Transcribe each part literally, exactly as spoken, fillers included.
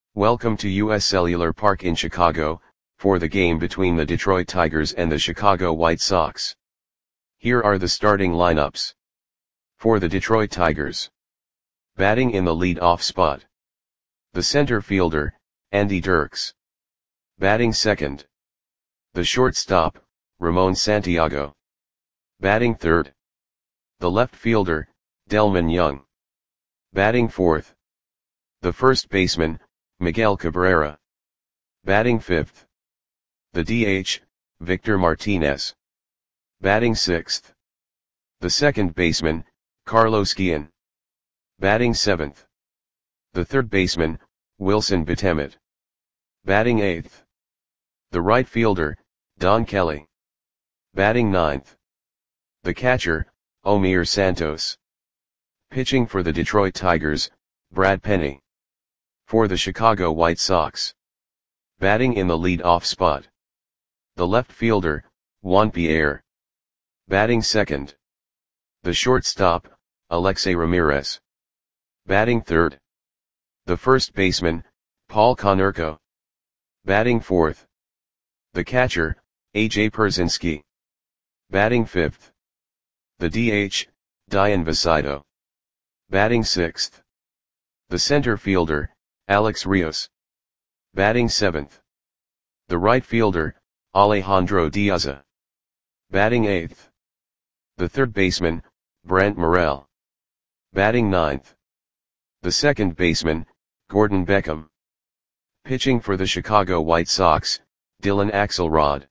Welcome to U S Cellular Park in Chicago, for the game between the Detroit Tigers and the Chicago White Sox. Here are the starting lineups. For the Detroit Tigers. Batting in the lead-off spot. The center fielder, Andy Dirks. Batting second. The shortstop, Ramon Santiago. Batting third. The left fielder, Delmon Young. Batting fourth. The first baseman, Miguel Cabrera. Batting fifth. The D H, Victor Martinez. Batting sixth. The second baseman, Carlos Guillen. Batting seventh. The third baseman, Wilson Betemet. Batting eighth. The right fielder, Don Kelly. Batting ninth. The catcher, Omir Santos. Pitching for the Detroit Tigers, Brad Penny. For the Chicago White Sox. Batting in the lead-off spot. The left fielder, Juan Pierre. Batting second. The shortstop, Alexei Ramirez. Batting third. The first baseman, Paul Konerko. Batting fourth. The catcher, A J Pierzynski. Batting fifth. The D H, Dian Visito. Batting sixth. The center fielder, Alex Rios. Batting seventh. The right fielder, Alejandro Diaza. Batting eighth. The third baseman, Brent Morel. Batting ninth. The second baseman, Gordon Beckham. Pitching for the Chicago White Sox, Dylan Axelrod.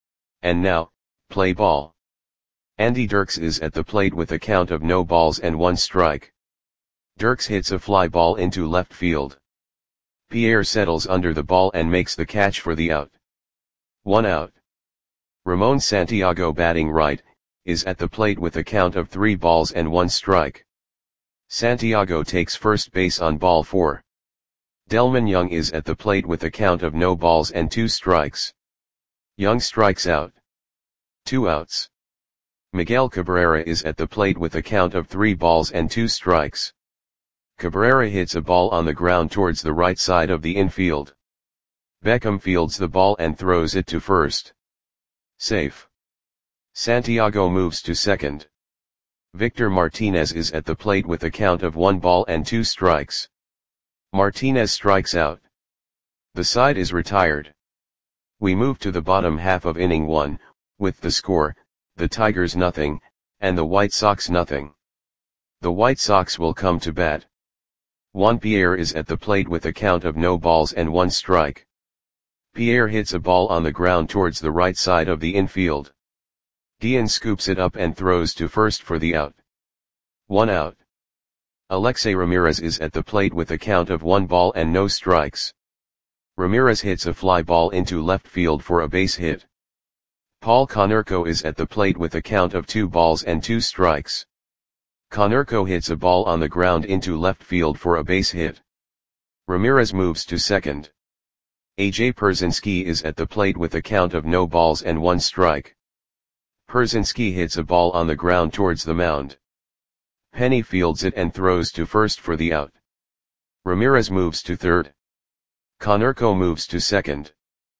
And now, play ball. Andy Dirks is at the plate with a count of no balls and one strike. Dirks hits a fly ball into left field. Pierre settles under the ball and makes the catch for the out. One out. Ramon Santiago, batting right, is at the plate with a count of three balls and one strike. Santiago takes first base on ball four. Delmon Young is at the plate with a count of no balls and two strikes. Young strikes out. Two outs. Miguel Cabrera is at the plate with a count of three balls and two strikes. Cabrera hits a ball on the ground towards the right side of the infield. Beckham fields the ball and throws it to first. Safe. Santiago moves to second. Victor Martinez is at the plate with a count of one ball and two strikes. Martinez strikes out. The side is retired. We move to the bottom half of inning one, with the score, the Tigers nothing, and the White Sox nothing. The White Sox will come to bat. Juan Pierre is at the plate with a count of no balls and one strike. Pierre hits a ball on the ground towards the right side of the infield. Guillen scoops it up and throws to first for the out. One out. Alexei Ramirez is at the plate with a count of one ball and no strikes. Ramirez hits a fly ball into left field for a base hit. Paul Konerko is at the plate with a count of two balls and two strikes. Konerko hits a ball on the ground into left field for a base hit. Ramirez moves to second. A J Pierzynski is at the plate with a count of no balls and one strike. Pierzynski hits a ball on the ground towards the mound. Penny fields it and throws to first for the out. Ramirez moves to third. Konerko moves to second.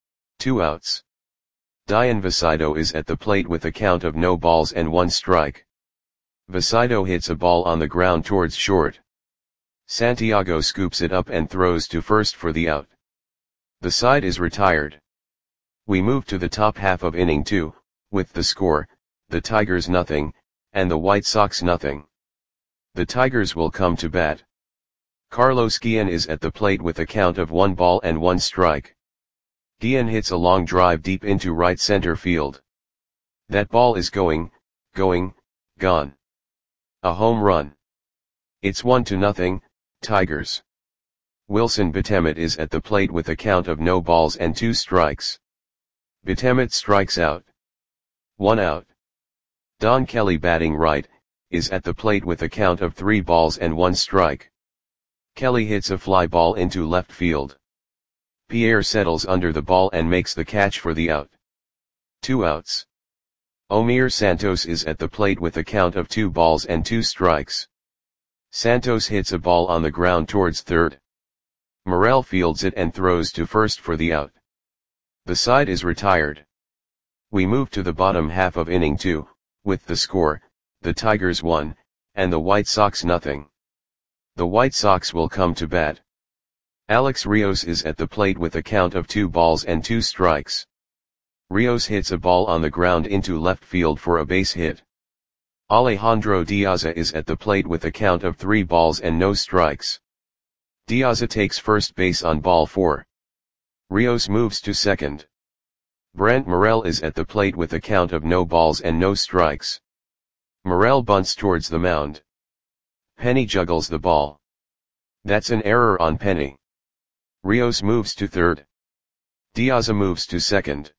Two outs. Dian Visito is at the plate with a count of no balls and one strike. Visito hits a ball on the ground towards short. Santiago scoops it up and throws to first for the out. The side is retired. We move to the top half of inning two, with the score, the Tigers nothing, and the White Sox nothing. The Tigers will come to bat. Carlos Guillen is at the plate with a count of one ball and one strike. Guillen hits a long drive deep into right center field. That ball is going, going, gone. A home run. It's one to nothing, Tigers. Wilson Betemet is at the plate with a count of no balls and two strikes. Betemet strikes out. One out. Don Kelly, batting right, is at the plate with a count of three balls and one strike. Kelly hits a fly ball into left field. Pierre settles under the ball and makes the catch for the out. Two outs. Omir Santos is at the plate with a count of two balls and two strikes. Santos hits a ball on the ground towards third. Morel fields it and throws to first for the out. The side is retired. We move to the bottom half of inning two, with the score, the Tigers one, and the White Sox nothing. The White Sox will come to bat. Alex Rios is at the plate with a count of two balls and two strikes. Rios hits a ball on the ground into left field for a base hit. Alejandro Diaza is at the plate with a count of three balls and no strikes. Diaza takes first base on ball four. Rios moves to second. Brant Morel is at the plate with a count of no balls and no strikes. Morel bunts towards the mound. Penny juggles the ball. That's an error on Penny. Rios moves to third. Diaza moves to second.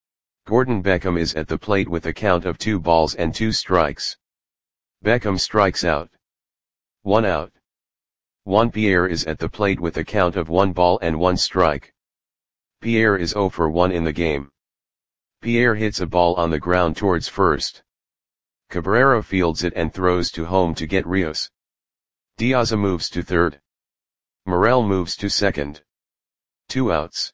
Gordon Beckham is at the plate with a count of two balls and two strikes. Beckham strikes out. One out. Juan Pierre is at the plate with a count of one ball and one strike. Pierre is zero for one in the game. Pierre hits a ball on the ground towards first. Cabrera fields it and throws to home to get Rios. Diaza moves to third. Morel moves to second. Two outs.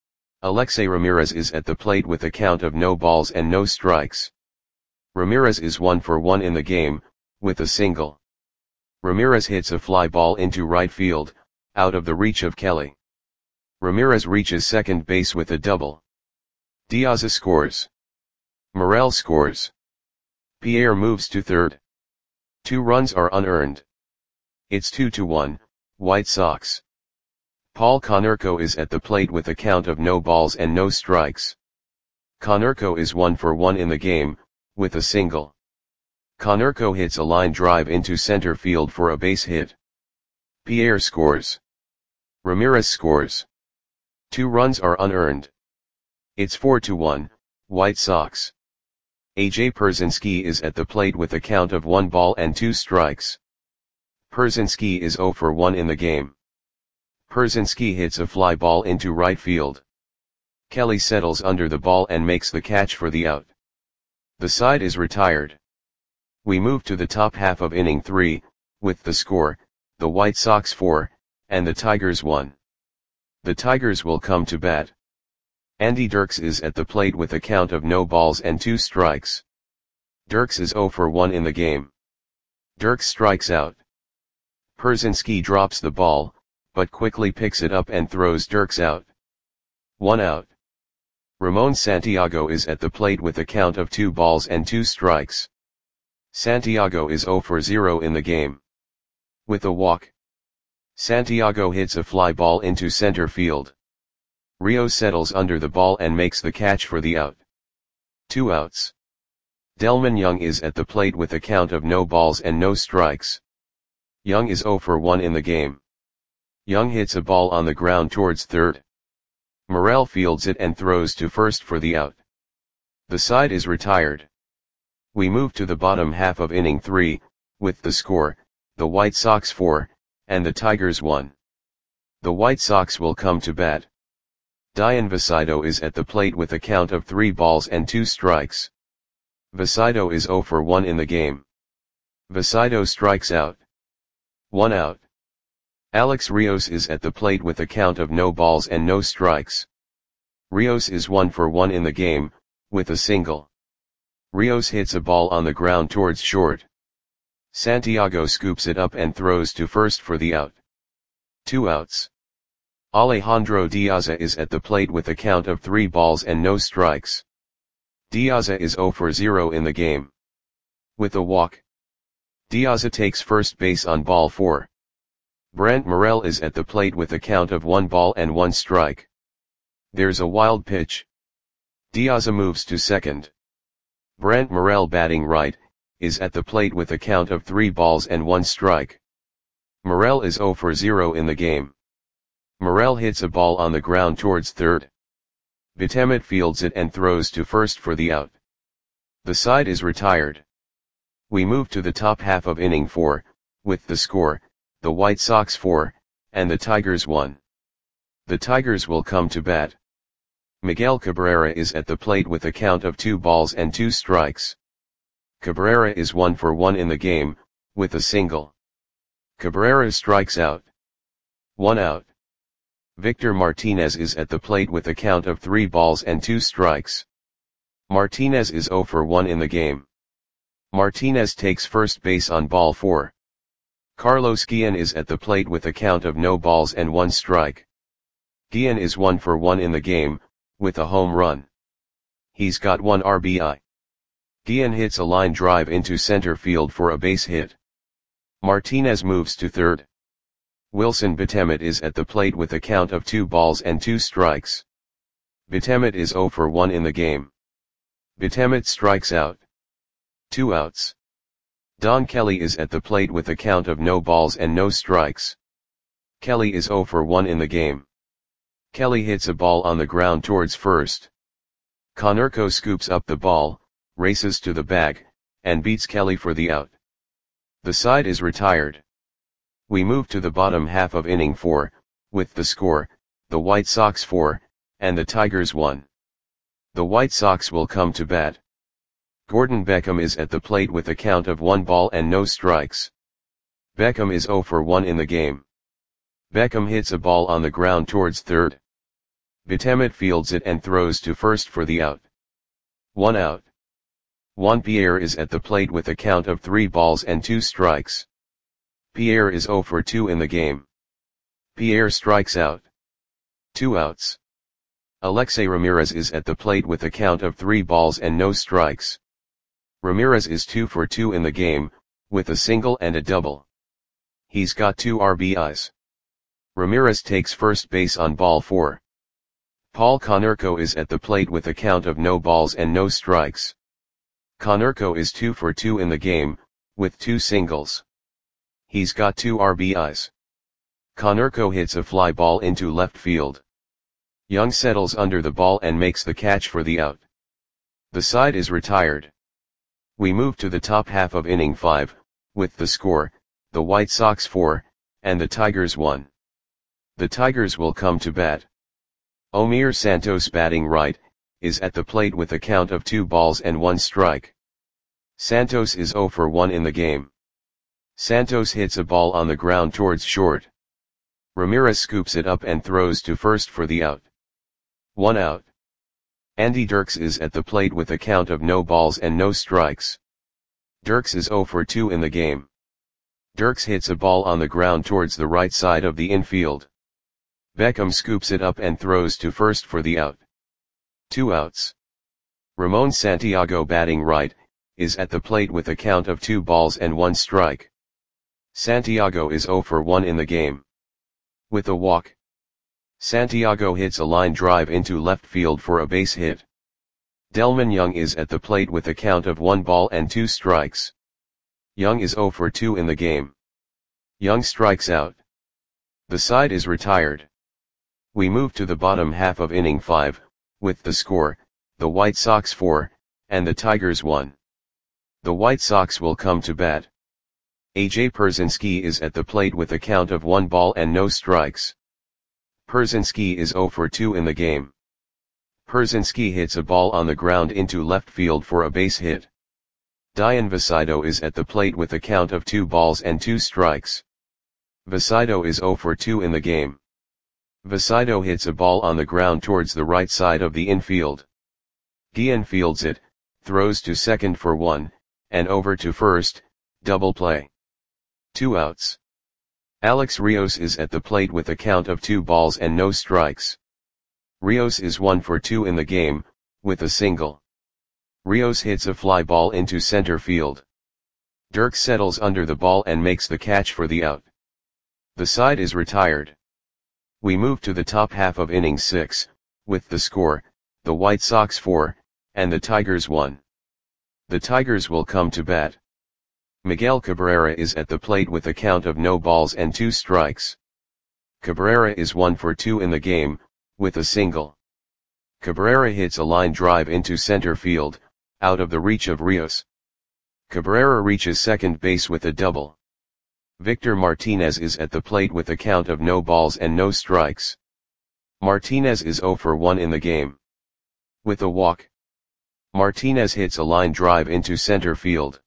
Alexei Ramirez is at the plate with a count of no balls and no strikes. Ramirez is one for one in the game, with a single. Ramirez hits a fly ball into right field, out of the reach of Kelly. Ramirez reaches second base with a double. Diaza scores. Morel scores. Pierre moves to third. Two runs are unearned. It's two to one, White Sox. Paul Konerko is at the plate with a count of no balls and no strikes. Konerko is one for one in the game, with a single. Konerko hits a line drive into center field for a base hit. Pierre scores. Ramirez scores. Two runs are unearned. It's four to one, White Sox. A J Pierzynski is at the plate with a count of one ball and two strikes. Pierzynski is zero for one in the game. Pierzynski hits a fly ball into right field. Kelly settles under the ball and makes the catch for the out. The side is retired. We move to the top half of inning three, with the score, the White Sox four, and the Tigers one. The Tigers will come to bat. Andy Dirks is at the plate with a count of no balls and two strikes. Dirks is zero for one in the game. Dirks strikes out. Pierzynski drops the ball, but quickly picks it up and throws Dirks out. One out. Ramon Santiago is at the plate with a count of two balls and two strikes. Santiago is zero for zero in the game. With a walk. Santiago hits a fly ball into center field. Rios settles under the ball and makes the catch for the out. Two outs. Delmon Young is at the plate with a count of no balls and no strikes. Young is zero for one in the game. Young hits a ball on the ground towards third. Morel fields it and throws to first for the out. The side is retired. We move to the bottom half of inning three, with the score, the White Sox four, and the Tigers one. The White Sox will come to bat. Dian Vasido is at the plate with a count of three balls and two strikes. Vasido is zero for one in the game. Vasido strikes out. One out. Alex Rios is at the plate with a count of no balls and no strikes. Rios is one for one in the game, with a single. Rios hits a ball on the ground towards short. Santiago scoops it up and throws to first for the out. Two outs. Alejandro Diaza is at the plate with a count of three balls and no strikes. Diaza is zero for zero in the game. With a walk. Diaza takes first base on ball four. Brant Morel is at the plate with a count of one ball and one strike. There's a wild pitch. Diaza moves to second. Brant Morel, batting right, is at the plate with a count of three balls and one strike. Morel is zero for zero in the game. Morel hits a ball on the ground towards third. Betemet fields it and throws to first for the out. The side is retired. We move to the top half of inning four, with the score, the White Sox four, and the Tigers one. The Tigers will come to bat. Miguel Cabrera is at the plate with a count of two balls and two strikes. Cabrera is one for one in the game, with a single. Cabrera strikes out. One out. Victor Martinez is at the plate with a count of three balls and two strikes. Martinez is zero for one in the game. Martinez takes first base on ball four. Carlos Guillen is at the plate with a count of no balls and one strike. Guillen is one for one in the game, with a home run. He's got one R B I. Guillen hits a line drive into center field for a base hit. Martinez moves to third. Wilson Betemet is at the plate with a count of two balls and two strikes. Betemet is zero for one in the game. Betemet strikes out. Two outs. Don Kelly is at the plate with a count of no balls and no strikes. Kelly is zero for one in the game. Kelly hits a ball on the ground towards first. Konerko scoops up the ball, races to the bag, and beats Kelly for the out. The side is retired. We move to the bottom half of inning four, with the score, the White Sox four, and the Tigers one. The White Sox will come to bat. Gordon Beckham is at the plate with a count of one ball and no strikes. Beckham is zero for one in the game. Beckham hits a ball on the ground towards third. Betemet fields it and throws to first for the out. One out. Juan Pierre is at the plate with a count of three balls and two strikes. Pierre is zero for two in the game. Pierre strikes out. Two outs. Alexei Ramirez is at the plate with a count of three balls and no strikes. Ramirez is two for two in the game, with a single and a double. He's got two R B Is. Ramirez takes first base on ball four. Paul Konerko is at the plate with a count of no balls and no strikes. Konerko is two for two in the game, with two singles. He's got two R B Is. Konerko hits a fly ball into left field. Young settles under the ball and makes the catch for the out. The side is retired. We move to the top half of inning five, with the score, the White Sox four, and the Tigers one. The Tigers will come to bat. Omir Santos, batting right, is at the plate with a count of two balls and one strike. Santos is zero for one in the game. Santos hits a ball on the ground towards short. Ramirez scoops it up and throws to first for the out. One out. Andy Dirks is at the plate with a count of no balls and no strikes. Dirks is zero for two in the game. Dirks hits a ball on the ground towards the right side of the infield. Beckham scoops it up and throws to first for the out. Two outs. Ramon Santiago, batting right, is at the plate with a count of two balls and one strike. Santiago is zero for one in the game. With a walk. Santiago hits a line drive into left field for a base hit. Delman Young is at the plate with a count of one ball and two strikes. Young is zero for two in the game. Young strikes out. The side is retired. We move to the bottom half of inning five, with the score, the White Sox four, and the Tigers one. The White Sox will come to bat. A J Pierzynski is at the plate with a count of one ball and no strikes. Pierzynski is zero for two in the game. Pierzynski hits a ball on the ground into left field for a base hit. Dian Vasido is at the plate with a count of two balls and two strikes. Vasido is zero for two in the game. Vasido hits a ball on the ground towards the right side of the infield. Guillen fields it, throws to second for one, and over to first, double play. Two outs. Alex Rios is at the plate with a count of two balls and no strikes. Rios is one for two in the game, with a single. Rios hits a fly ball into center field. Dirks settles under the ball and makes the catch for the out. The side is retired. We move to the top half of inning six, with the score, the White Sox four, and the Tigers one. The Tigers will come to bat. Miguel Cabrera is at the plate with a count of no balls and two strikes. Cabrera is one for two in the game, with a single. Cabrera hits a line drive into center field, out of the reach of Rios. Cabrera reaches second base with a double. Victor Martinez is at the plate with a count of no balls and no strikes. Martinez is zero for one in the game. With a walk. Martinez hits a line drive into center field.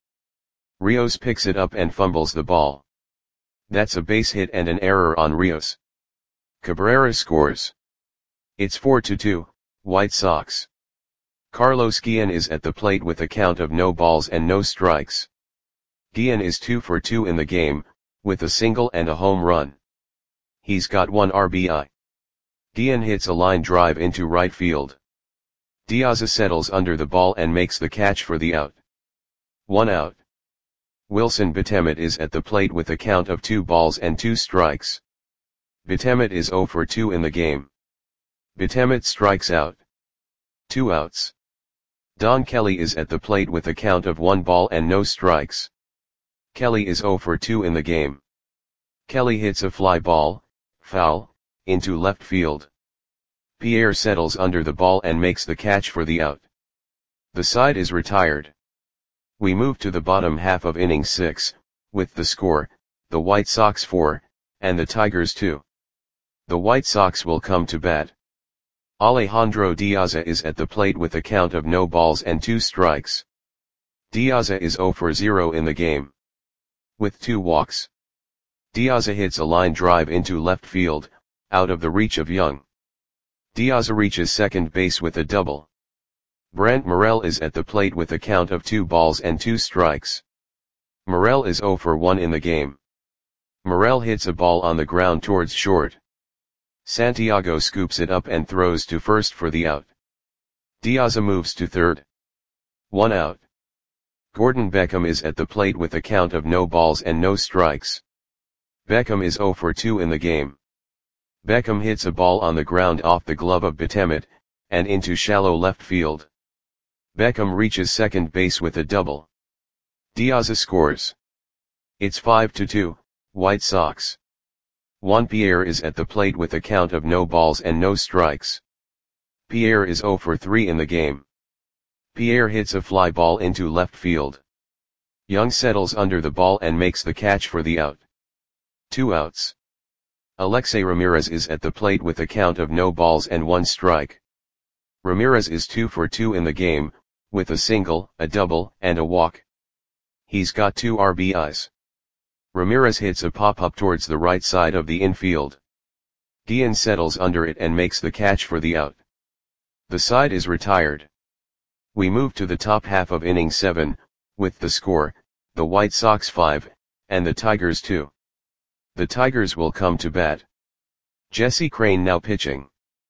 Rios picks it up and fumbles the ball. That's a base hit and an error on Rios. Cabrera scores. It's four to two, White Sox. Carlos Guillen is at the plate with a count of no balls and no strikes. Guillen is two for two in the game, with a single and a home run. He's got one R B I. Guillen hits a line drive into right field. Diaz settles under the ball and makes the catch for the out. One out. Wilson Betemit is at the plate with a count of two balls and two strikes. Betemit is zero for two in the game. Betemit strikes out. Two outs. Don Kelly is at the plate with a count of one ball and no strikes. Kelly is zero for two in the game. Kelly hits a fly ball, foul, into left field. Pierre settles under the ball and makes the catch for the out. The side is retired. We move to the bottom half of inning six, with the score, the White Sox four, and the Tigers two. The White Sox will come to bat. Alejandro Diaz is at the plate with a count of no balls and two strikes. Diaz is zero for zero in the game. With two walks. Diaz hits a line drive into left field, out of the reach of Young. Diaz reaches second base with a double. Brent Morel is at the plate with a count of two balls and two strikes. Morel is zero for one in the game. Morel hits a ball on the ground towards short. Santiago scoops it up and throws to first for the out. Diaz moves to third. One out. Gordon Beckham is at the plate with a count of no balls and no strikes. Beckham is zero for two in the game. Beckham hits a ball on the ground off the glove of Betemit, and into shallow left field. Beckham reaches second base with a double. Diaz scores. It's five to two, White Sox. Juan Pierre is at the plate with a count of no balls and no strikes. Pierre is zero for three in the game. Pierre hits a fly ball into left field. Young settles under the ball and makes the catch for the out. Two outs. Alexei Ramirez is at the plate with a count of no balls and one strike. Ramirez is two for two in the game, with a single, a double, and a walk. He's got two R B Is. Ramirez hits a pop-up towards the right side of the infield. Guillen settles under it and makes the catch for the out. The side is retired. We move to the top half of inning seven, with the score, the White Sox five, and the Tigers two. The Tigers will come to bat. Jesse Crain now pitching.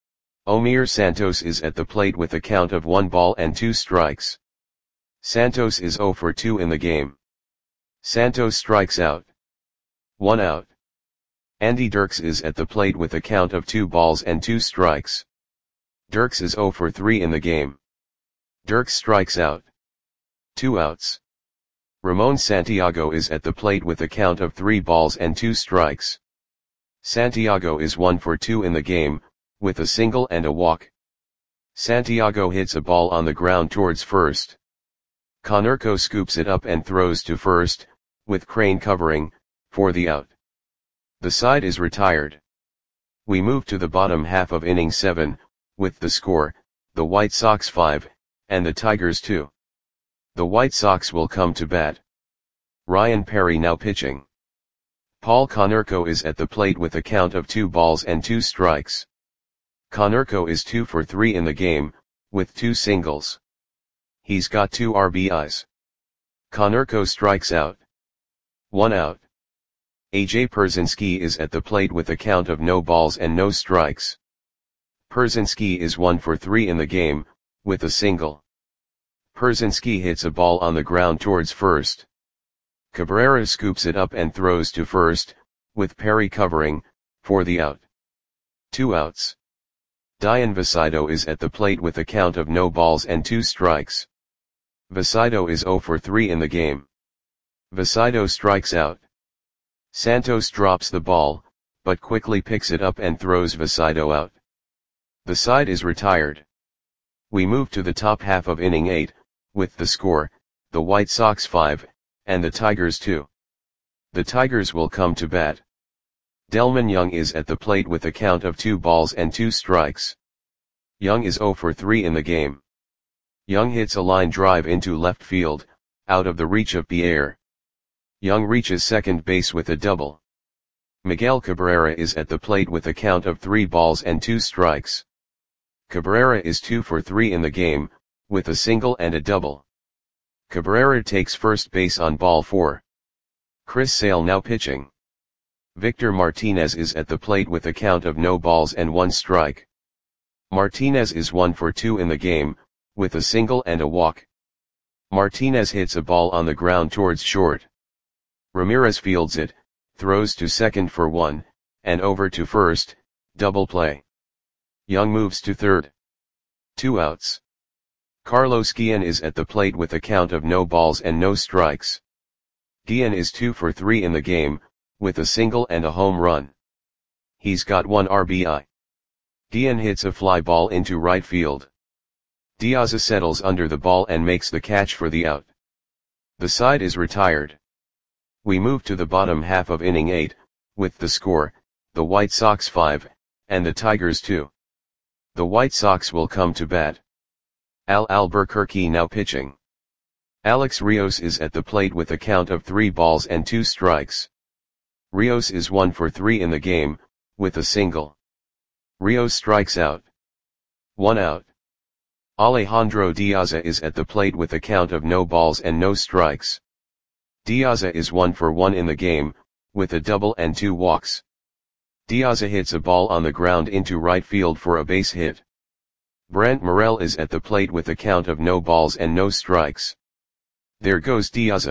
Omir Santos is at the plate with a count of one ball and two strikes. Santos is zero for two in the game. Santos strikes out. One out. Andy Dirks is at the plate with a count of two balls and two strikes. Dirks is zero for three in the game. Dirks strikes out. Two outs. Ramon Santiago is at the plate with a count of three balls and two strikes. Santiago is one for two in the game, with a single and a walk. Santiago hits a ball on the ground towards first. Konerko scoops it up and throws to first, with Crain covering, for the out. The side is retired. We move to the bottom half of inning seven, with the score, the White Sox five, and the Tigers two. The White Sox will come to bat. Ryan Perry now pitching. Paul Konerko is at the plate with a count of two balls and two strikes. Konerko is two for three in the game, with two singles. He's got two R B Is. Konerko strikes out. One out. A J Pierzynski is at the plate with a count of no balls and no strikes. Pierzynski is one for three in the game, with a single. Pierzynski hits a ball on the ground towards first. Cabrera scoops it up and throws to first, with Perry covering, for the out. Two outs. Dian Vasido is at the plate with a count of no balls and two strikes. Vasido is zero for three in the game. Vasido strikes out. Santos drops the ball, but quickly picks it up and throws Vasido out. The side is retired. We move to the top half of inning eight, with the score, the White Sox five, and the Tigers two. The Tigers will come to bat. Delmon Young is at the plate with a count of two balls and two strikes. Young is zero for three in the game. Young hits a line drive into left field, out of the reach of Pierre. Young reaches second base with a double. Miguel Cabrera is at the plate with a count of three balls and two strikes. Cabrera is two for three in the game, with a single and a double. Cabrera takes first base on ball four. Chris Sale now pitching. Victor Martinez is at the plate with a count of no balls and one strike. Martinez is one for two in the game, with a single and a walk. Martinez hits a ball on the ground towards short. Ramirez fields it, throws to second for one, and over to first, double play. Young moves to third. Two outs. Carlos Guillen is at the plate with a count of no balls and no strikes. Guillen is two for three in the game, with a single and a home run. He's got one R B I. Guillen hits a fly ball into right field. Diaz settles under the ball and makes the catch for the out. The side is retired. We move to the bottom half of inning eight, with the score, the White Sox five, and the Tigers two. The White Sox will come to bat. Al Albuquerque now pitching. Alex Rios is at the plate with a count of three balls and two strikes. Rios is one for three in the game, with a single. Rios strikes out. One out. Alejandro Diaz is at the plate with a count of no balls and no strikes. Diaz is one for one in the game, with a double and two walks. Diaz hits a ball on the ground into right field for a base hit. Brent Morel is at the plate with a count of no balls and no strikes. There goes Diaz.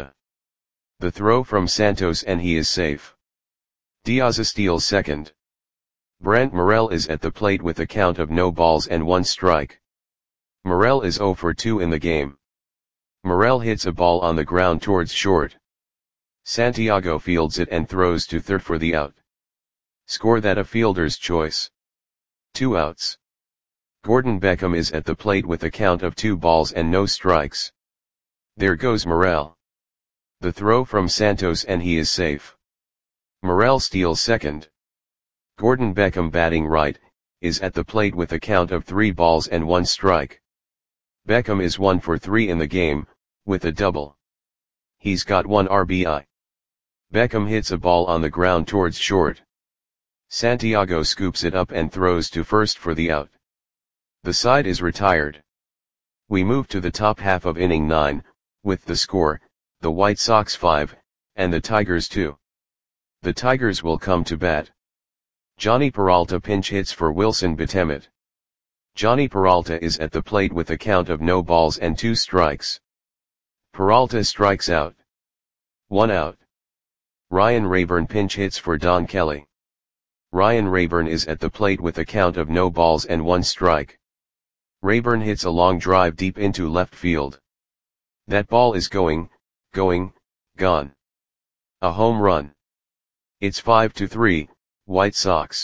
The throw from Santos and he is safe. Diaz steals second. Brent Morel is at the plate with a count of no balls and one strike. Morel is zero for two in the game. Morel hits a ball on the ground towards short. Santiago fields it and throws to third for the out. Score that a fielder's choice. Two outs. Gordon Beckham is at the plate with a count of two balls and no strikes. There goes Morel. The throw from Santos and he is safe. Morel steals second. Gordon Beckham batting right, is at the plate with a count of three balls and one strike. Beckham is one for three in the game, with a double. He's got one R B I. Beckham hits a ball on the ground towards short. Santiago scoops it up and throws to first for the out. The side is retired. We move to the top half of inning nine, with the score, the White Sox five, and the Tigers two. The Tigers will come to bat. Johnny Peralta pinch hits for Wilson Betemet. Johnny Peralta is at the plate with a count of no balls and two strikes. Peralta strikes out. One out. Ryan Rayburn pinch hits for Don Kelly. Ryan Rayburn is at the plate with a count of no balls and one strike. Rayburn hits a long drive deep into left field. That ball is going, going, gone. A home run. It's five to three, White Sox.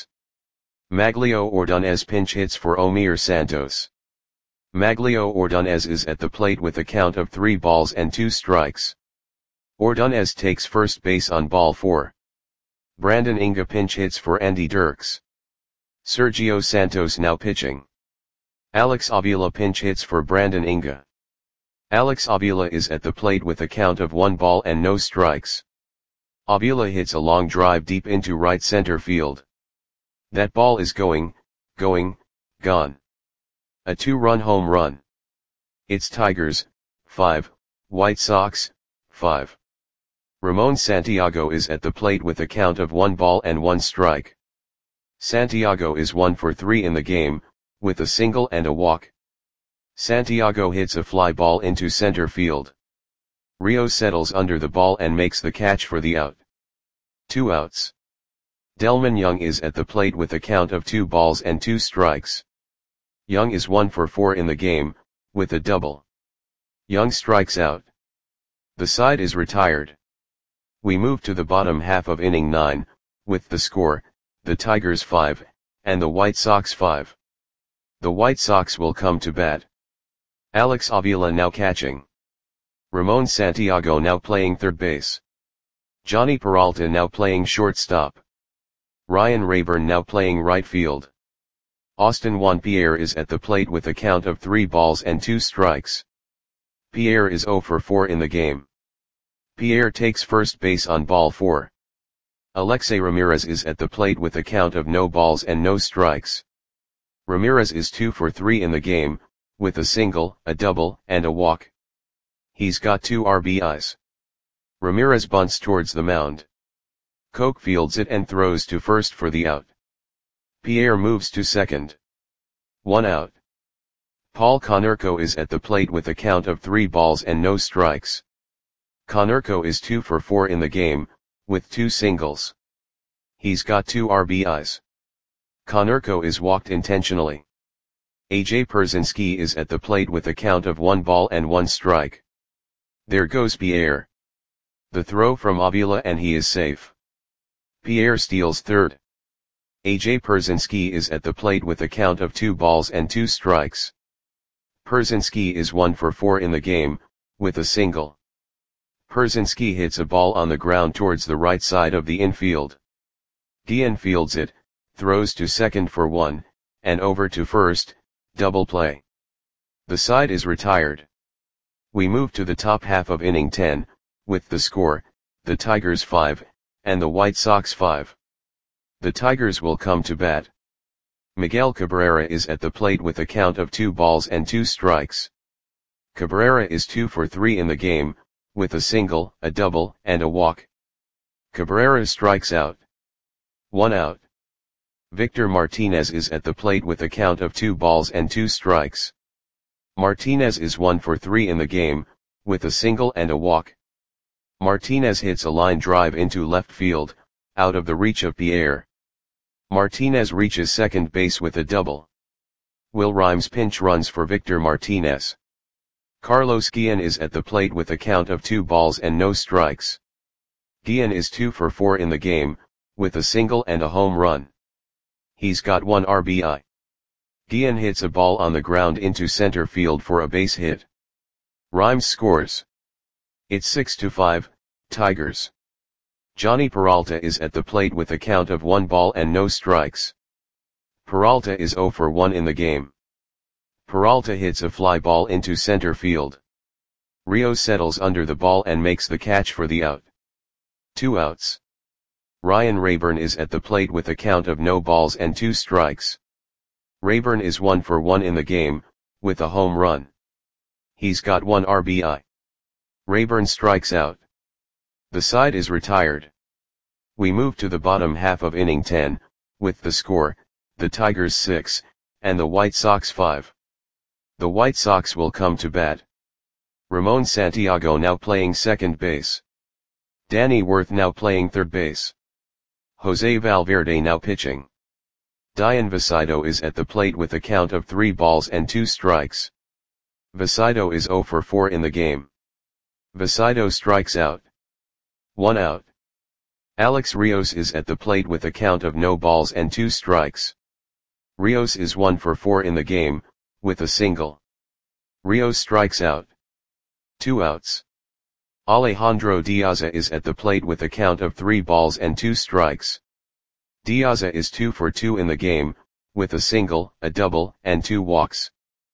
Maglio Ordonez pinch hits for Omir Santos. Maglio Ordonez is at the plate with a count of three balls and two strikes. Ordonez takes first base on ball four. Brandon Inga pinch hits for Andy Dirks. Sergio Santos now pitching. Alex Avila pinch hits for Brandon Inga. Alex Avila is at the plate with a count of one ball and no strikes. Avila hits a long drive deep into right center field. That ball is going, going, gone. A two-run home run. It's Tigers, five, White Sox, five. Ramon Santiago is at the plate with a count of one ball and one strike. Santiago is one for three in the game, with a single and a walk. Santiago hits a fly ball into center field. Rio settles under the ball and makes the catch for the out. Two outs. Delman Young is at the plate with a count of two balls and two strikes. Young is one for four in the game, with a double. Young strikes out. The side is retired. We move to the bottom half of inning nine, with the score, the Tigers five, and the White Sox five. The White Sox will come to bat. Alex Avila now catching. Ramon Santiago now playing third base. Johnny Peralta now playing shortstop. Ryan Rayburn now playing right field. Austin Juan Pierre is at the plate with a count of three balls and two strikes. Pierre is zero for four in the game. Pierre takes first base on ball four. Alexei Ramirez is at the plate with a count of no balls and no strikes. Ramirez is two for three in the game, with a single, a double, and a walk. He's got two R B Is. Ramirez bunts towards the mound. Koch fields it and throws to first for the out. Pierre moves to second. One out. Paul Konerko is at the plate with a count of three balls and no strikes. Konerko is two for four in the game, with two singles. He's got two R B Is. Konerko is walked intentionally. A J Pierzynski is at the plate with a count of one ball and one strike. There goes Pierre. The throw from Avila and he is safe. Pierre steals third. A J Pierzynski is at the plate with a count of two balls and two strikes. Pierzynski is one for four in the game, with a single. Pierzynski hits a ball on the ground towards the right side of the infield. Guillen fields it, throws to second for one, and over to first, double play. The side is retired. We move to the top half of inning ten, with the score, the Tigers five, and the White Sox five. The Tigers will come to bat. Miguel Cabrera is at the plate with a count of two balls and two strikes. Cabrera is two for three in the game, with a single, a double, and a walk. Cabrera strikes out. One out. Victor Martinez is at the plate with a count of two balls and two strikes. Martinez is one for three in the game, with a single and a walk. Martinez hits a line drive into left field, out of the reach of Pierre. Martinez reaches second base with a double. Will Rhymes pinch runs for Victor Martinez. Carlos Guillen is at the plate with a count of two balls and no strikes. Guillen is two for four in the game, with a single and a home run. He's got one R B I. Guillen hits a ball on the ground into center field for a base hit. Rhymes scores. It's six to five, Tigers. Johnny Peralta is at the plate with a count of one ball and no strikes. Peralta is zero for one in the game. Peralta hits a fly ball into center field. Rios settles under the ball and makes the catch for the out. Two outs. Ryan Rayburn is at the plate with a count of no balls and two strikes. Rayburn is one for one in the game, with a home run. He's got one R B I. Rayburn strikes out. The side is retired. We move to the bottom half of inning ten, with the score, the Tigers six, and the White Sox five. The White Sox will come to bat. Ramon Santiago now playing second base. Danny Worth now playing third base. Jose Valverde now pitching. Dian Vasido is at the plate with a count of three balls and two strikes. Vasido is zero for four in the game. Vasido strikes out. One out. Alex Rios is at the plate with a count of no balls and two strikes. Rios is one for four in the game, with a single. Rios strikes out. Two outs. Alejandro Diaza is at the plate with a count of three balls and two strikes. Diaza is two for two in the game, with a single, a double, and two walks.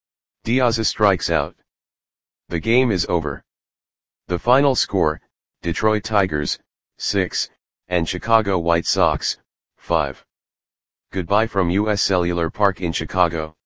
Diaza strikes out. The game is over. The final score, Detroit Tigers, six, and Chicago White Sox, five. Goodbye from U S Cellular Park in Chicago.